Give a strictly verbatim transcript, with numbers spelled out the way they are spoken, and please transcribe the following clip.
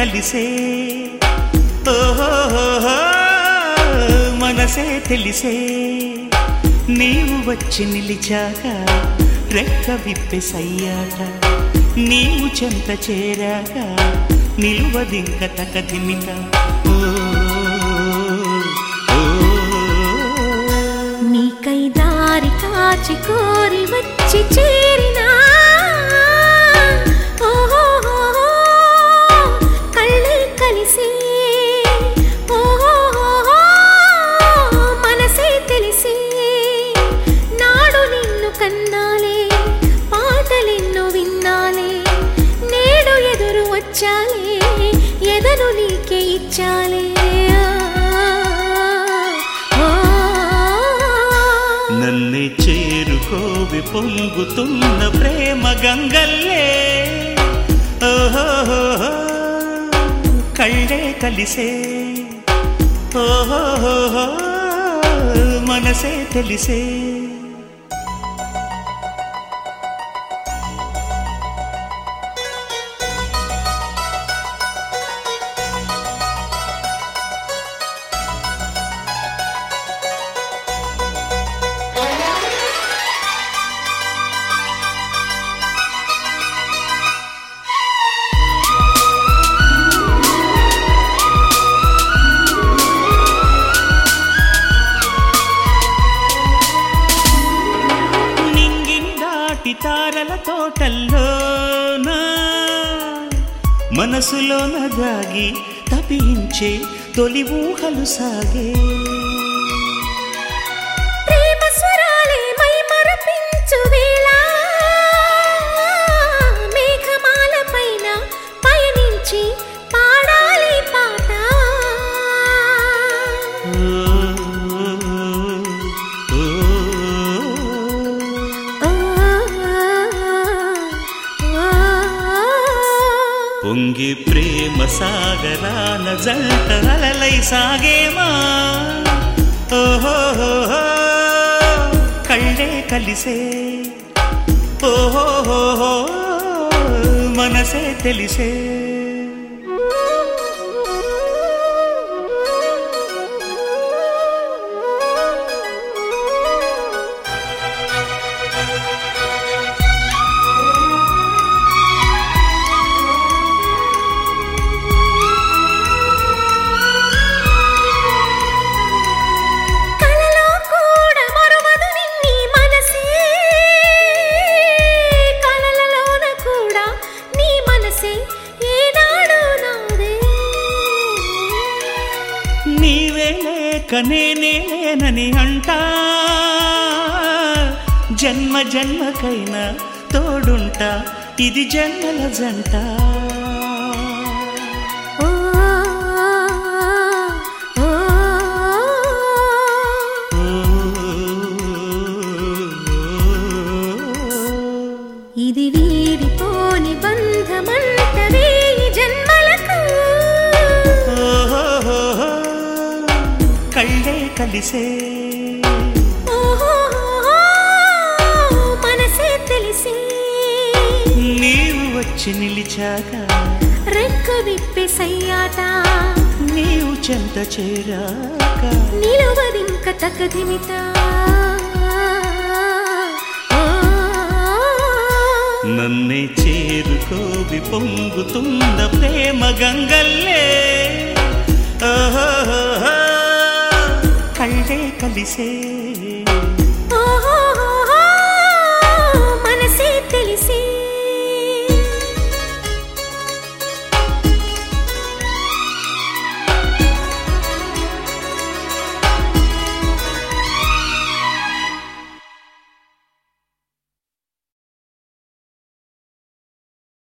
కలిసే ఓహో మనసే తెలిసే నీవు వచ్చి నిలిచాక రెక్క విప్పెసయ్యాక నీవు చెంత చేరాక నిలువదింక తకదిమిత నీకై దారి కాచి కోరి వచ్చి చేరినా ఓహో కళ్ళే కలిసి ఓహో మనసే తెలిసి నాడు నిన్ను కన్నాలే పాటలెన్నో విన్నాలే నేడు ఎదురు వచ్చాలే ఎదను నీకే ఇచ్చాలే నన్నే చేరుకోవి పొంగుతున్న ప్రేమ గంగల్లే ఓహో కళ్ళే కలిసే ఓహో మనసే తెలిసే తారల తోటల్లోన మనసులోన దాగి తపించే తొలి ఊహలు సాగే ప్రేమ స్వరాలే మై మరపించు వేళ మేఘమాల పైన పయనించి పాడాలి పాట పొంగి ప్రేమ సాగరాన జంట అలలై సాగేమా ఓహో కళ్ళే కలిసే ఓహో మనసే తెలిసే నీవే లేక నేనే లేనని అంటా జన్మ జన్మకైనా తోడుంటా ఇది జన్మల జంట ఇది వీడిపోని బంధమంటవే జన్మలకు కళ్ళే కలిసే ఓహో మనసే తెలిసే నీవు వచ్చి నిలిచాక రెక్క విప్పెసయ్యాట నీవు చెంత చేరాక నిలువదింక తకదిమిత నన్నే చేరుకోవి పొంగుతున్న ప్రేమ గంగల్లే ఓహో కళ్ళే కలిసే